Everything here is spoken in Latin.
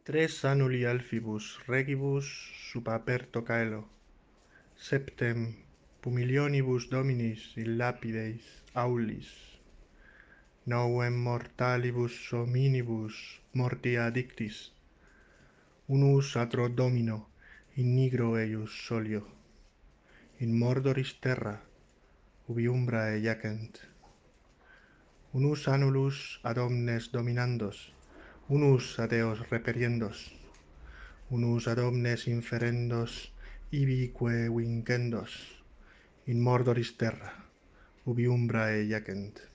Tres annuli alfibus regibus sub aperto caelo, septem pumilionibus dominis in lapides aulis, novem mortalibus hominibus morti addictis, unus atro domino in nigro eius solio, in mordoris terra ubi umbrae jacent, unus annulus ad omnes dominandos, unus ad eos reperiendos, unus ad omnes inferendos ibique vincendos, in mordoris terra ubi umbrae jacent.